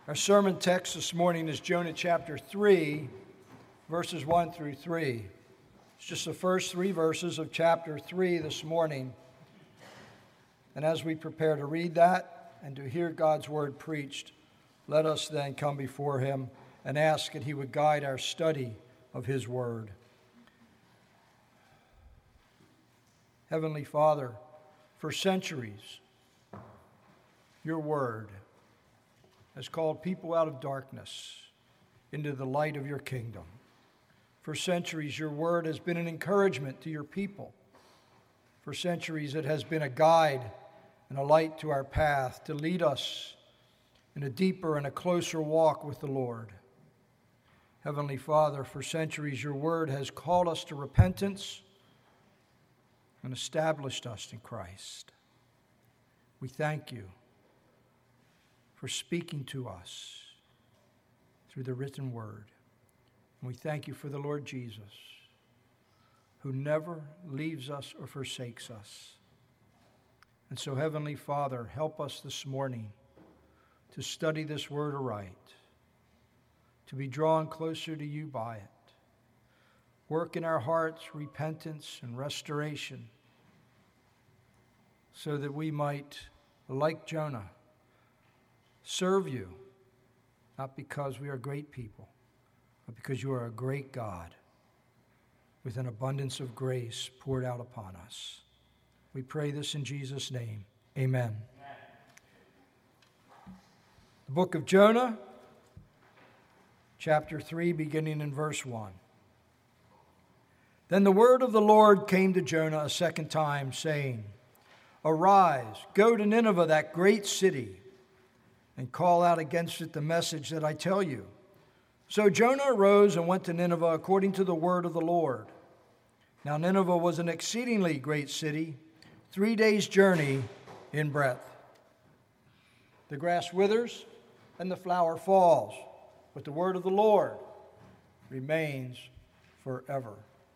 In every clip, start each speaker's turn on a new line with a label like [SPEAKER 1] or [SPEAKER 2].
[SPEAKER 1] Our sermon text this morning is Jonah chapter 3, verses 1 through 3. It's just the first three verses of chapter 3 this morning. And as we prepare to read that and to hear God's word preached, let us then come before him and ask that he would guide our study of his word. Heavenly Father, for centuries, your word has called people out of darkness into the light of your kingdom. For centuries, your word has been an encouragement to your people. For centuries, it has been a guide and a light to our path to lead us in a deeper and a closer walk with the Lord. Heavenly Father, for centuries, your word has called us to repentance and established us in Christ. We thank you for speaking to us through the written word. And we thank you for the Lord Jesus, who never leaves us or forsakes us. And so, Heavenly Father, help us this morning to study this word aright, to be drawn closer to you by it. Work in our hearts repentance and restoration so that we might, like Jonah, serve you, not because we are great people, but because you are a great God with an abundance of grace poured out upon us. We pray this in Jesus' name. Amen. The book of Jonah, chapter 3, beginning in verse 1. Then the word of the Lord came to Jonah a second time, saying, Arise, go to Nineveh, that great city, and call out against it the message that I tell you. So Jonah arose and went to Nineveh according to the word of the Lord. Now Nineveh was an exceedingly great city, 3 days' journey in breadth. The grass withers and the flower falls, but the word of the Lord remains forever.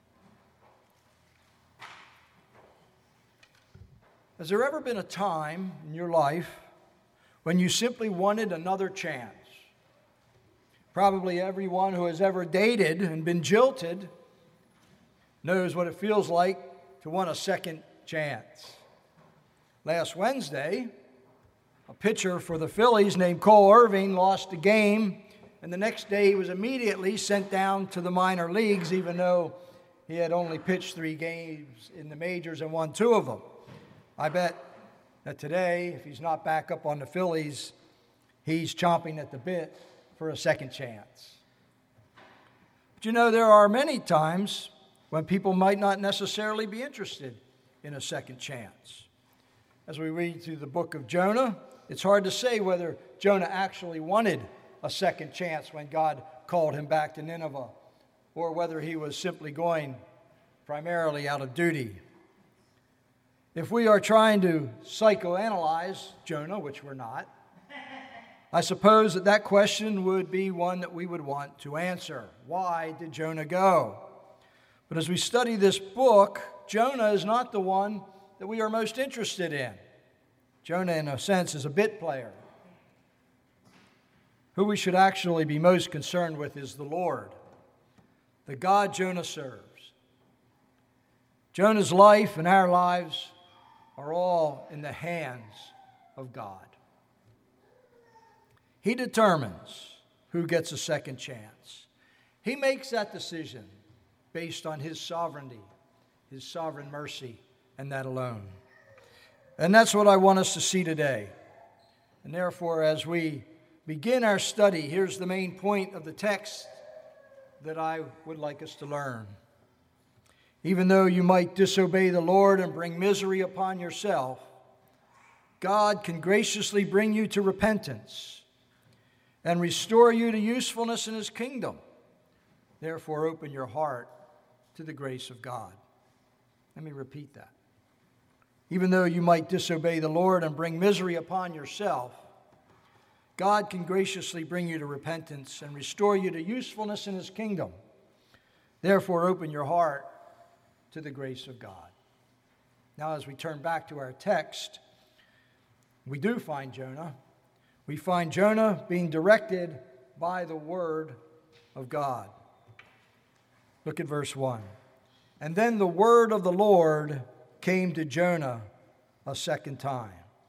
[SPEAKER 1] Has there ever been a time in your life when you simply wanted another chance? Probably everyone who has ever dated and been jilted knows what it feels like to want a second chance. Last Wednesday, a pitcher for the Phillies named Cole Irving lost a game, and the next day he was immediately sent down to the minor leagues, even though he had only pitched 3 games in the majors and won 2 of them. I bet that today, if he's not back up on the Phillies, he's chomping at the bit for a second chance. But you know, there are many times when people might not necessarily be interested in a second chance. As we read through the book of Jonah, it's hard to say whether Jonah actually wanted a second chance when God called him back to Nineveh, or whether he was simply going primarily out of duty. If we are trying to psychoanalyze Jonah, which we're not, I suppose that question would be one that we would want to answer. Why did Jonah go? But as we study this book, Jonah is not the one that we are most interested in. Jonah, in a sense, is a bit player. Who we should actually be most concerned with is the Lord, the God Jonah serves. Jonah's life and our lives are all in the hands of God. He determines who gets a second chance. He makes that decision based on his sovereignty, his sovereign mercy, and that alone. And that's what I want us to see today. And therefore, as we begin our study, here's the main point of the text that I would like us to learn. Even though you might disobey the Lord and bring misery upon yourself, God can graciously bring you to repentance and restore you to usefulness in his kingdom. Therefore, open your heart to the grace of God. Let me repeat that. Even though you might disobey the Lord and bring misery upon yourself, God can graciously bring you to repentance and restore you to usefulness in his kingdom. Therefore, open your heart to the grace of God. Now, as we turn back to our text, we do find Jonah We find Jonah being directed by the word of God. Look at verse 1. And then the word of the Lord came to Jonah a second time.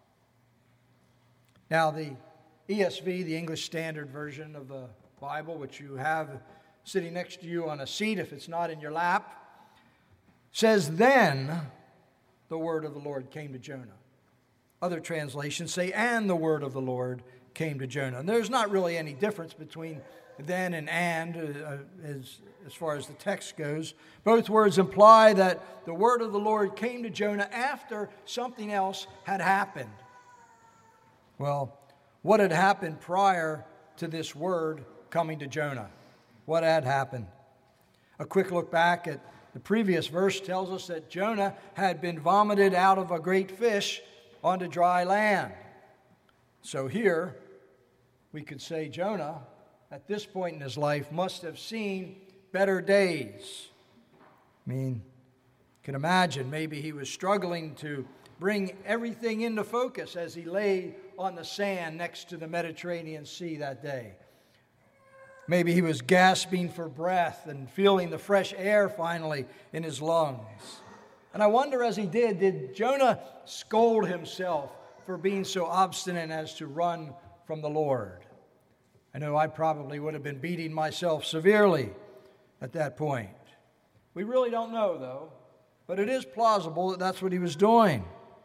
[SPEAKER 1] Now, the ESV, the English Standard Version of the Bible, which you have sitting next to you on a seat if it's not in your lap, says, then the word of the Lord came to Jonah. Other translations say, and the word of the Lord came to Jonah. And there's not really any difference between then and as far as the text goes. Both words imply that the word of the Lord came to Jonah after something else had happened. Well, what had happened prior to this word coming to Jonah? What had happened? A quick look back at the previous verse tells us that Jonah had been vomited out of a great fish onto dry land. So here, we could say Jonah, at this point in his life, must have seen better days. I mean, you can imagine maybe he was struggling to bring everything into focus as he lay on the sand next to the Mediterranean Sea that day. Maybe he was gasping for breath and feeling the fresh air finally in his lungs. And I wonder, as he did Jonah scold himself for being so obstinate as to run from the Lord? I know I probably would have been beating myself severely at that point. We really don't know, though, but it is plausible that that's what he was doing.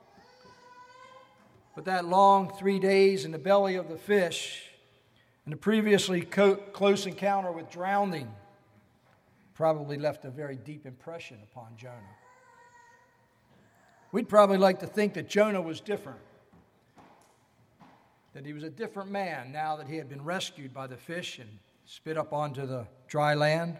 [SPEAKER 1] But that long 3 days in the belly of the fish and the previously close encounter with drowning probably left a very deep impression upon Jonah. We'd probably like to think that Jonah was different, that he was a different man now that he had been rescued by the fish and spit up onto the dry land.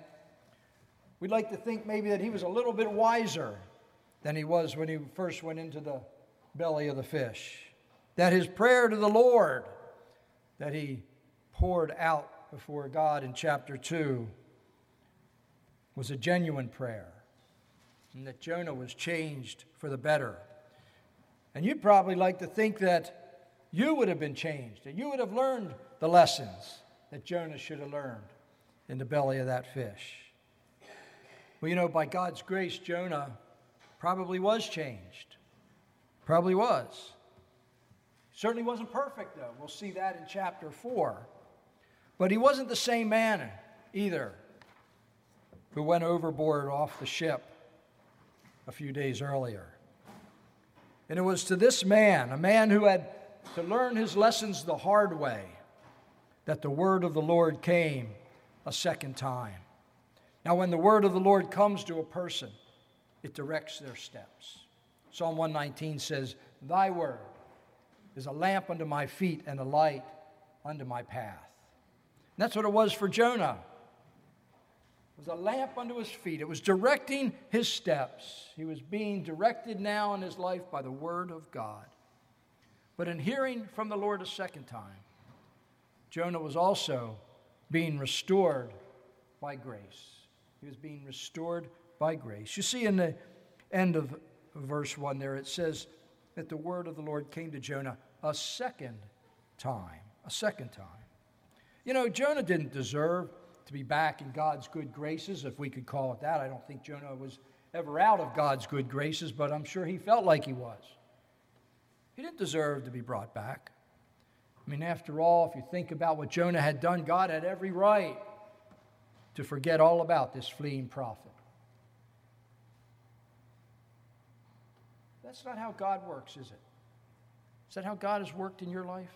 [SPEAKER 1] We'd like to think maybe that he was a little bit wiser than he was when he first went into the belly of the fish. That his prayer to the Lord that he poured out before God in chapter 2 was a genuine prayer, and that Jonah was changed for the better. And you'd probably like to think that you would have been changed, and you would have learned the lessons that Jonah should have learned in the belly of that fish. Well, you know, by God's grace, Jonah probably was changed. Probably was. Certainly wasn't perfect, though. We'll see that in chapter 4. But he wasn't the same man either who went overboard off the ship a few days earlier. And it was to this man, a man who had to learn his lessons the hard way, that the word of the Lord came a second time. Now, when the word of the Lord comes to a person, it directs their steps. Psalm 119 says, "Thy word is a lamp unto my feet and a light unto my path." And that's what it was for Jonah. It was a lamp unto his feet. It was directing his steps. He was being directed now in his life by the word of God. But in hearing from the Lord a second time, Jonah was also being restored by grace. He was being restored by grace. You see in the end of verse 1 there, it says that the word of the Lord came to Jonah a second time. A second time. You know, Jonah didn't deserve to be back in God's good graces, if we could call it that. I don't think Jonah was ever out of God's good graces, but I'm sure he felt like he was. He didn't deserve to be brought back. I mean, after all, if you think about what Jonah had done, God had every right to forget all about this fleeing prophet. That's not how God works, is it? Is that how God has worked in your life?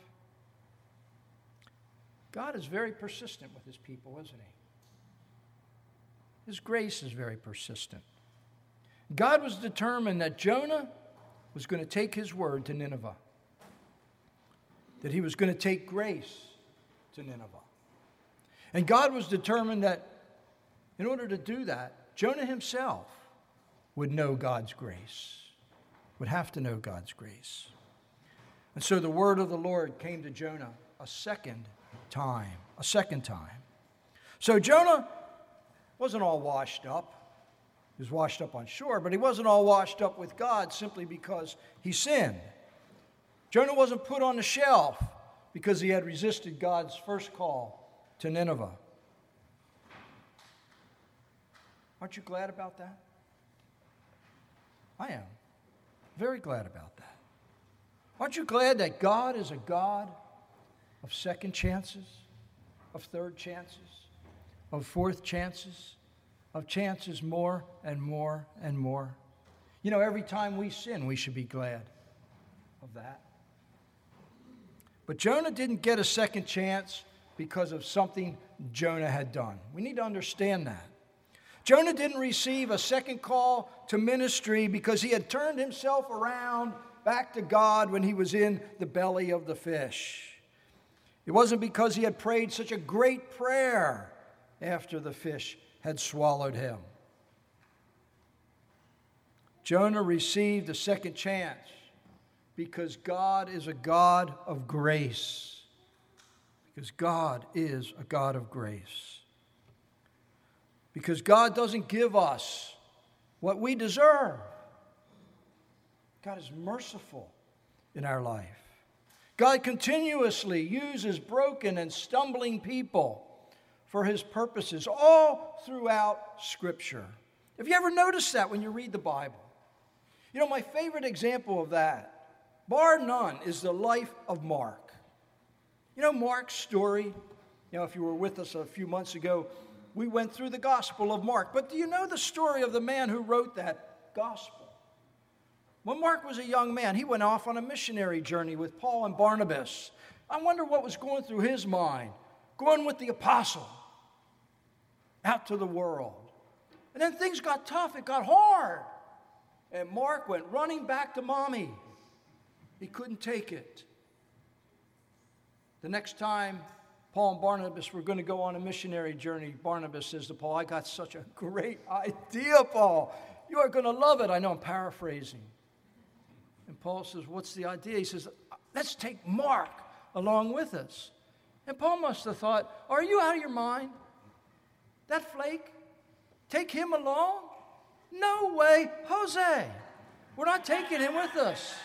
[SPEAKER 1] God is very persistent with his people, isn't he? His grace is very persistent. God was determined that Jonah was going to take his word to Nineveh, that he was going to take grace to Nineveh. And God was determined that in order to do that, Jonah himself would know God's grace, would have to know God's grace. And so the word of the Lord came to Jonah a second time. So Jonah wasn't all washed up. He was washed up on shore, but he wasn't all washed up with God simply because he sinned. Jonah wasn't put on the shelf because he had resisted God's first call to Nineveh. Aren't you glad about that? I am. Very glad about that. Aren't you glad that God is a God of second chances, of third chances, of fourth chances, of chances more and more and more? You know, every time we sin, we should be glad of that. But Jonah didn't get a second chance because of something Jonah had done. We need to understand that. Jonah didn't receive a second call to ministry because he had turned himself around back to God when he was in the belly of the fish. It wasn't because he had prayed such a great prayer after the fish had swallowed him. Jonah received a second chance because God is a God of grace. Because God is a God of grace. Because God doesn't give us what we deserve. God is merciful in our life. God continuously uses broken and stumbling people for his purposes all throughout Scripture. Have you ever noticed that when you read the Bible? You know, my favorite example of that, bar none, is the life of Mark. You know Mark's story? You know, if you were with us a few months ago, we went through the Gospel of Mark. But do you know the story of the man who wrote that Gospel? When Mark was a young man, he went off on a missionary journey with Paul and Barnabas. I wonder what was going through his mind, going with the apostle out to the world. And then things got tough, it got hard. And Mark went running back to mommy. He couldn't take it. The next time Paul and Barnabas were going to go on a missionary journey, Barnabas says to Paul, I got such a great idea, Paul. You are going to love it. I know I'm paraphrasing. And Paul says, what's the idea? He says, let's take Mark along with us. And Paul must have thought, are you out of your mind? That flake? Take him along? No way, Jose. We're not taking him with us.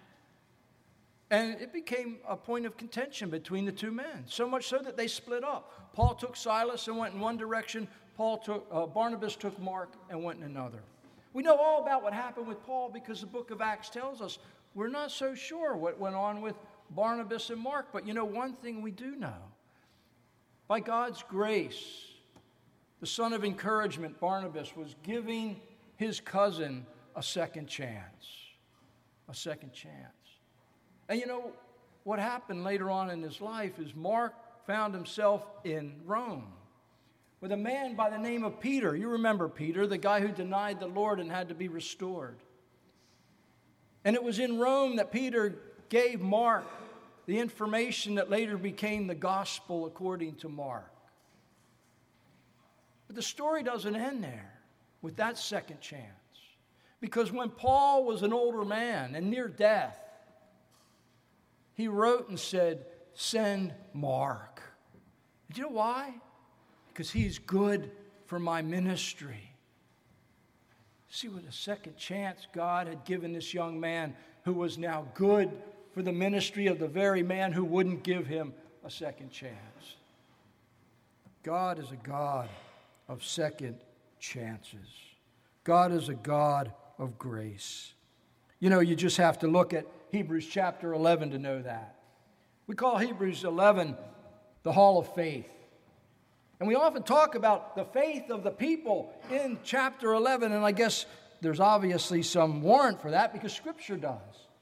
[SPEAKER 1] And it became a point of contention between the two men, so much so that they split up. Paul took Silas and went in one direction. Barnabas took Mark and went in another. We know all about what happened with Paul because the book of Acts tells us. We're not so sure what went on with Barnabas and Mark, but you know one thing we do know. By God's grace, the son of encouragement, Barnabas, was giving his cousin a second chance. A second chance. And you know, what happened later on in his life is Mark found himself in Rome with a man by the name of Peter. You remember Peter, the guy who denied the Lord and had to be restored. And it was in Rome that Peter gave Mark the information that later became the gospel according to Mark. But the story doesn't end there with that second chance. Because when Paul was an older man and near death, he wrote and said, send Mark. Do you know why? Because he's good for my ministry. See what a second chance God had given this young man who was now good for the ministry of the very man who wouldn't give him a second chance. God is a God of second chances. God is a God of grace. You know, you just have to look at Hebrews chapter 11 to know that. We call Hebrews 11 the Hall of Faith. And we often talk about the faith of the people in chapter 11, and I guess there's obviously some warrant for that because Scripture does.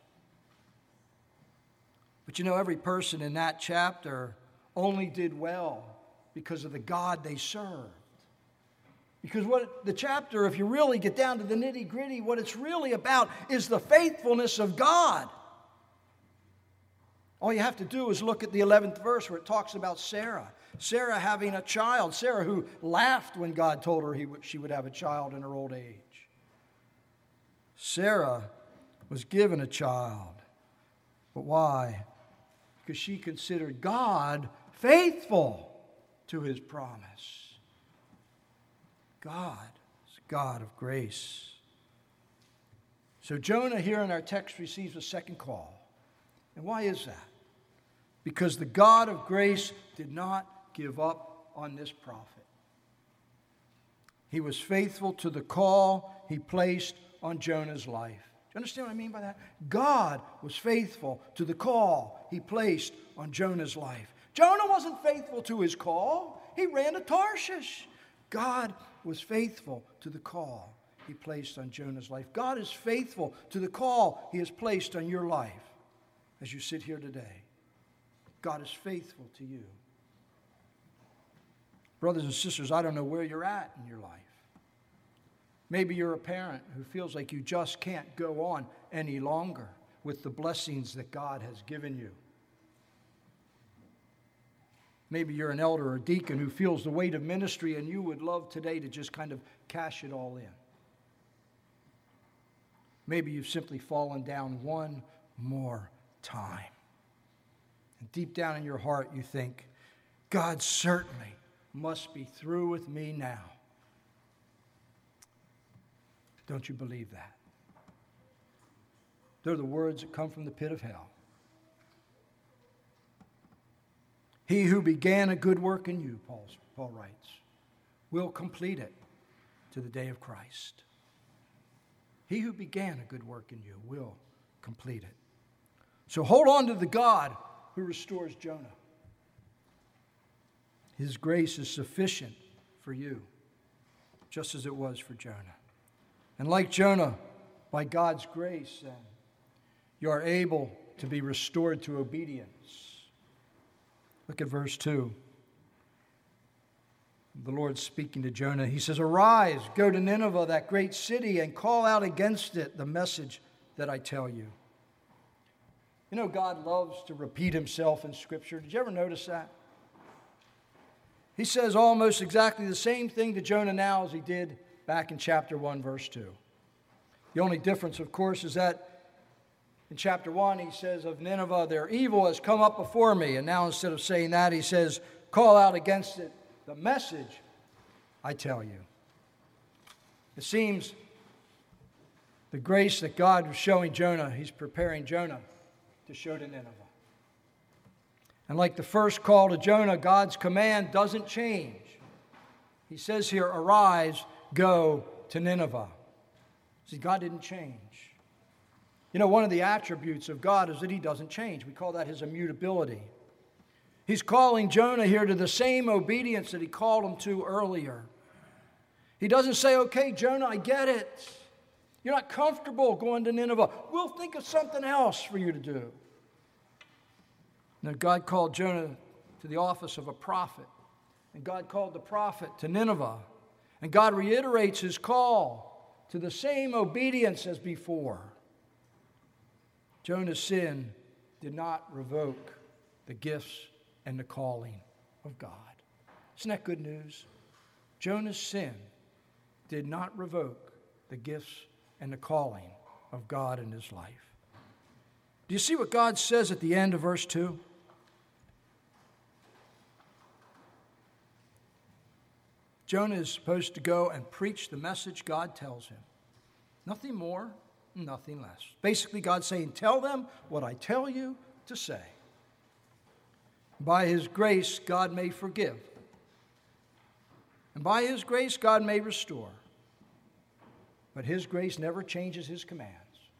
[SPEAKER 1] But you know, every person in that chapter only did well because of the God they served. Because what the chapter, if you really get down to the nitty-gritty, what it's really about is the faithfulness of God. All you have to do is look at the 11th verse where it talks about Sarah. Sarah having a child. Sarah who laughed when God told her she would have a child in her old age. Sarah was given a child. But why? Because she considered God faithful to his promise. God is a God of grace. So Jonah here in our text receives a second call. And why is that? because the God of grace did not give up on this prophet. He was faithful to the call he placed on Jonah's life. Do you understand what I mean by that? God was faithful to the call he placed on Jonah's life. Jonah wasn't faithful to his call. He ran to Tarshish. God was faithful to the call he placed on Jonah's life. God is faithful to the call he has placed on your life as you sit here today. God is faithful to you. Brothers and sisters, I don't know where you're at in your life. Maybe you're a parent who feels like you just can't go on any longer with the blessings that God has given you. Maybe you're an elder or deacon who feels the weight of ministry and you would love today to just kind of cash it all in. Maybe you've simply fallen down one more time. And deep down in your heart you think, God certainly must be through with me now. Don't you believe that? They're the words that come from the pit of hell. He who began a good work in you, Paul writes, will complete it to the day of Christ. He who began a good work in you will complete it. So hold on to the God who restores Jonah. His grace is sufficient for you, just as it was for Jonah. And like Jonah, by God's grace, then, you are able to be restored to obedience. Look at verse 2. The Lord speaking to Jonah, he says, "Arise, go to Nineveh, that great city, and call out against it the message that I tell you." You know, God loves to repeat himself in Scripture. Did you ever notice that? He says almost exactly the same thing to Jonah now as he did back in chapter 1, verse 2. The only difference, of course, is that in chapter 1, he says of Nineveh, their evil has come up before me. And now instead of saying that, he says, call out against it the message I tell you. It seems the grace that God was showing Jonah, he's preparing Jonah to show to Nineveh. And like the first call to Jonah, God's command doesn't change. He says here, arise, go to Nineveh. See, God didn't change. You know, one of the attributes of God is that he doesn't change. We call that his immutability. He's calling Jonah here to the same obedience that he called him to earlier. He doesn't say, okay, Jonah, I get it. You're not comfortable going to Nineveh. We'll think of something else for you to do. Now, God called Jonah to the office of a prophet. And God called the prophet to Nineveh. And God reiterates his call to the same obedience as before. Jonah's sin did not revoke the gifts and the calling of God. Isn't that good news? Jonah's sin did not revoke the gifts and the calling of God in his life. Do you see what God says at the end of verse 2? Jonah is supposed to go and preach the message God tells him. Nothing more, nothing less. Basically, God's saying, tell them what I tell you to say. By his grace, God may forgive. And by his grace, God may restore. But his grace never changes his commands.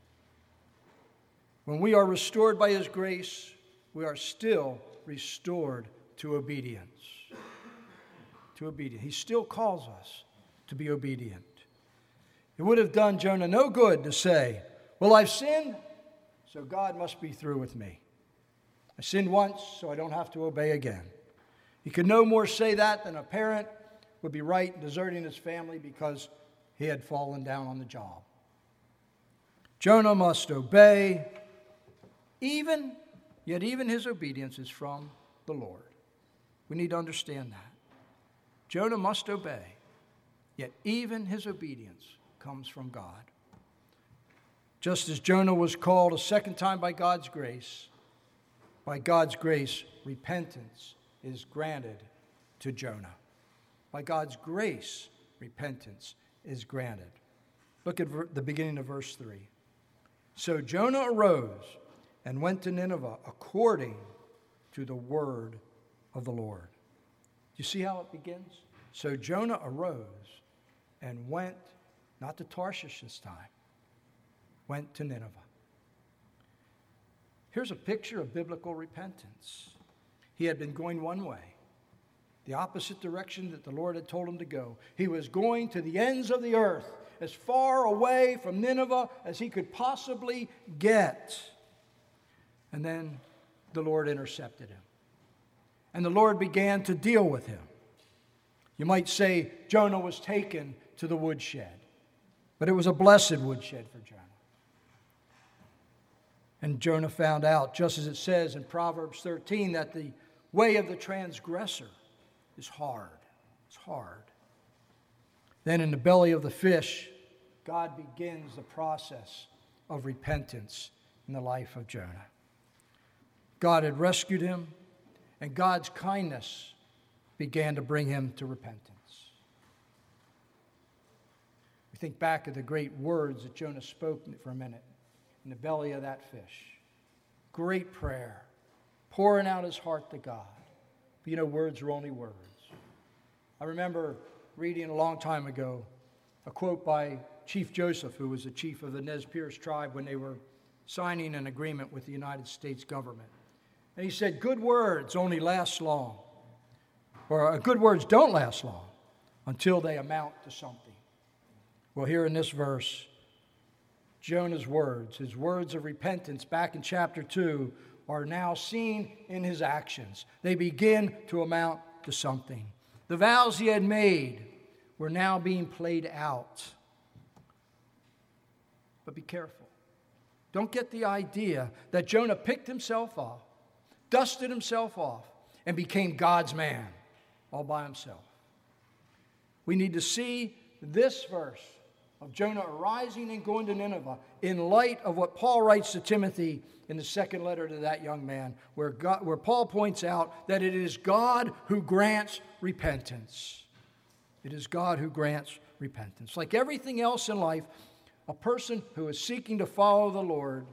[SPEAKER 1] When we are restored by his grace, we are still restored to obedience. To obedience. He still calls us to be obedient. It would have done Jonah no good to say, well, I've sinned, so God must be through with me. I sinned once, so I don't have to obey again. He could no more say that than a parent would be right in deserting his family because he had fallen down on the job. Jonah must obey, yet even his obedience is from the Lord. We need to understand that. Jonah must obey, yet even his obedience comes from God. Just as Jonah was called a second time by God's grace, repentance is granted to Jonah. By God's grace, repentance is granted. Look at the beginning of verse 3. So Jonah arose and went to Nineveh according to the word of the Lord. Do you see how it begins? So Jonah arose and went, not to Tarshish this time, went to Nineveh. Here's a picture of biblical repentance. He had been going one way, the opposite direction that the Lord had told him to go. He was going to the ends of the earth, as far away from Nineveh as he could possibly get. And then the Lord intercepted him. And the Lord began to deal with him. You might say Jonah was taken to the woodshed, but it was a blessed woodshed for Jonah. And Jonah found out, just as it says in Proverbs 13, that the way of the transgressor is hard. It's hard. Then in the belly of the fish, God begins the process of repentance in the life of Jonah. God had rescued him, and God's kindness began to bring him to repentance. We think back of the great words that Jonah spoke for a minute in the belly of that fish. Great prayer, pouring out his heart to God. But you know, words are only words. I remember reading a long time ago a quote by Chief Joseph, who was the chief of the Nez Perce tribe when they were signing an agreement with the United States government. And he said, good words only last long, or good words don't last long until they amount to something. Well, here in this verse, Jonah's words, his words of repentance back in chapter 2, are now seen in his actions. They begin to amount to something. The vows he had made were now being played out. But be careful. Don't get the idea that Jonah picked himself up, dusted himself off, and became God's man all by himself. We need to see this verse of Jonah arising and going to Nineveh in light of what Paul writes to Timothy in the second letter to that young man, where Paul points out that it is God who grants repentance. It is God who grants repentance. Like everything else in life, a person who is seeking to follow the Lord,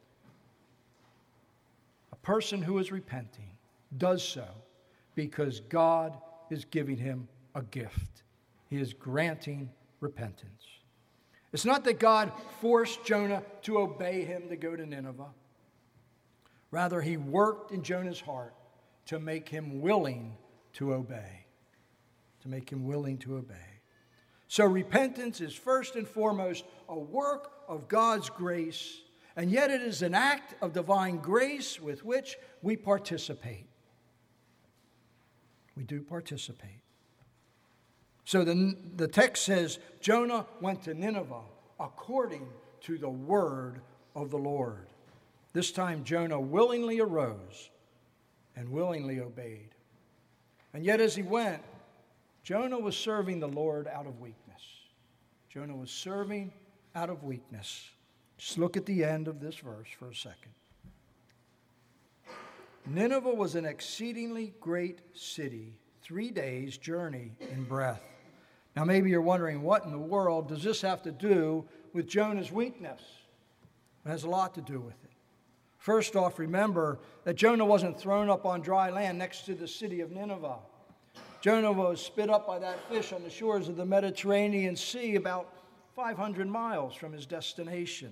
[SPEAKER 1] a person who is repenting, does so because God is giving him a gift. He is granting repentance. It's not that God forced Jonah to obey him to go to Nineveh. Rather, he worked in Jonah's heart to make him willing to obey. To make him willing to obey. So repentance is first and foremost a work of God's grace, and yet it is an act of divine grace with which we participate. We do participate. So the text says, Jonah went to Nineveh according to the word of the Lord. This time Jonah willingly arose and willingly obeyed. And yet as he went, Jonah was serving the Lord out of weakness. Jonah was serving out of weakness. Just look at the end of this verse for a second. Nineveh was an exceedingly great city, 3 days' journey in breadth. Now maybe you're wondering, what in the world does this have to do with Jonah's weakness? It has a lot to do with it. First off, remember that Jonah wasn't thrown up on dry land next to the city of Nineveh. Jonah was spit up by that fish on the shores of the Mediterranean Sea about 500 miles from his destination.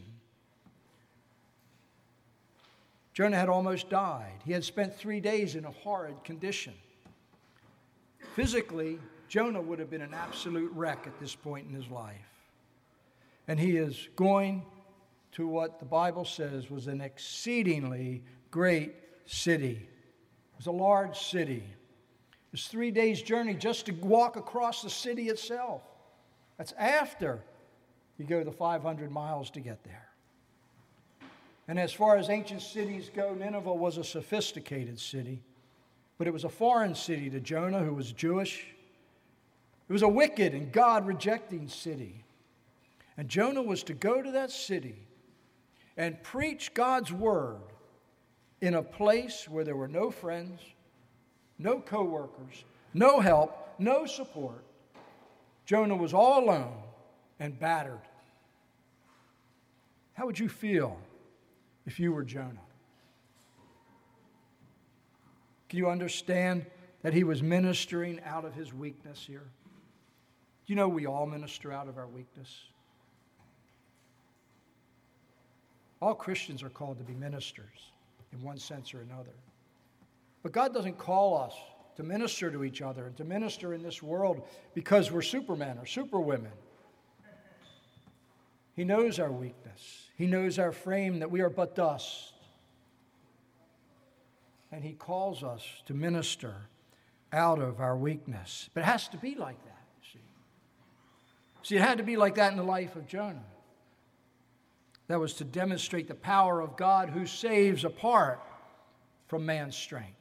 [SPEAKER 1] Jonah had almost died. He had spent 3 days in a horrid condition. Physically, Jonah would have been an absolute wreck at this point in his life. And he is going to what the Bible says was an exceedingly great city. It was a large city. It was 3 days' journey just to walk across the city itself. That's after you go the 500 miles to get there. And as far as ancient cities go, Nineveh was a sophisticated city, but it was a foreign city to Jonah, who was Jewish. It was a wicked and God-rejecting city. And Jonah was to go to that city and preach God's word in a place where there were no friends, no co-workers, no help, no support. Jonah was all alone and battered. How would you feel if you were Jonah? Can you understand that he was ministering out of his weakness here? Do you know we all minister out of our weakness? All Christians are called to be ministers in one sense or another. But God doesn't call us to minister to each other and to minister in this world because we're supermen or superwomen. He knows our weakness. He knows our frame, that we are but dust. And he calls us to minister out of our weakness. But it has to be like that, you see. See, it had to be like that in the life of Jonah. That was to demonstrate the power of God who saves apart from man's strength.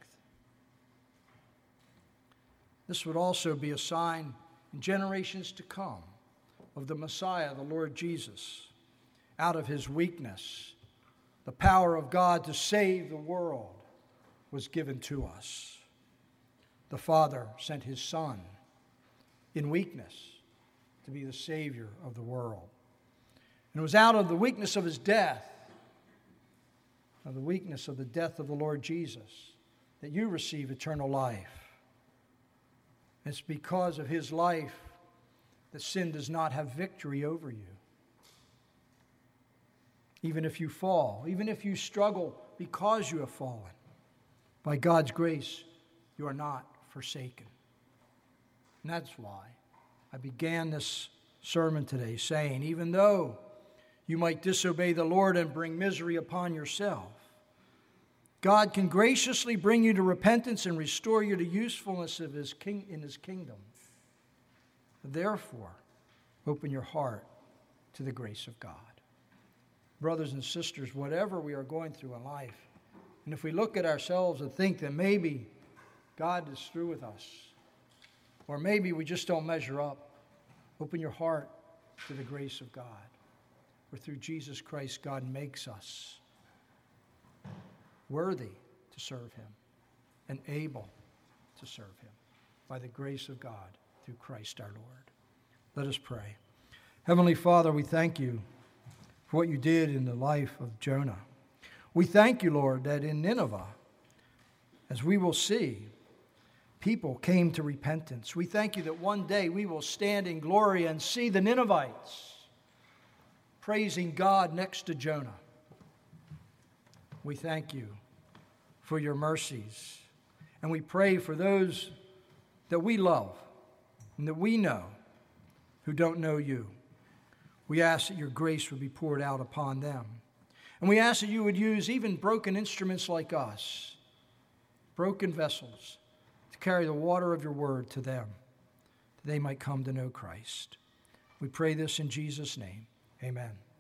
[SPEAKER 1] This would also be a sign in generations to come of the Messiah, the Lord Jesus. Out of his weakness, the power of God to save the world was given to us. The Father sent his Son in weakness to be the Savior of the world. And it was out of the weakness of his death, of the weakness of the death of the Lord Jesus, that you receive eternal life. It's because of his life that sin does not have victory over you. Even if you fall, even if you struggle because you have fallen, by God's grace, you are not forsaken. And that's why I began this sermon today saying, even though you might disobey the Lord and bring misery upon yourself, God can graciously bring you to repentance and restore you to usefulness of in his kingdom. Therefore, open your heart to the grace of God. Brothers and sisters, whatever we are going through in life, and if we look at ourselves and think that maybe God is through with us, or maybe we just don't measure up, open your heart to the grace of God. For through Jesus Christ, God makes us worthy to serve him and able to serve him by the grace of God through Christ our Lord. Let us pray. Heavenly Father, we thank you for what you did in the life of Jonah. We thank you, Lord, that in Nineveh, as we will see, people came to repentance. We thank you that one day we will stand in glory and see the Ninevites praising God next to Jonah. We thank you for your mercies, and we pray for those that we love and that we know who don't know you. We ask that your grace would be poured out upon them. And we ask that you would use even broken instruments like us, broken vessels, to carry the water of your word to them, that they might come to know Christ. We pray this in Jesus' name. Amen.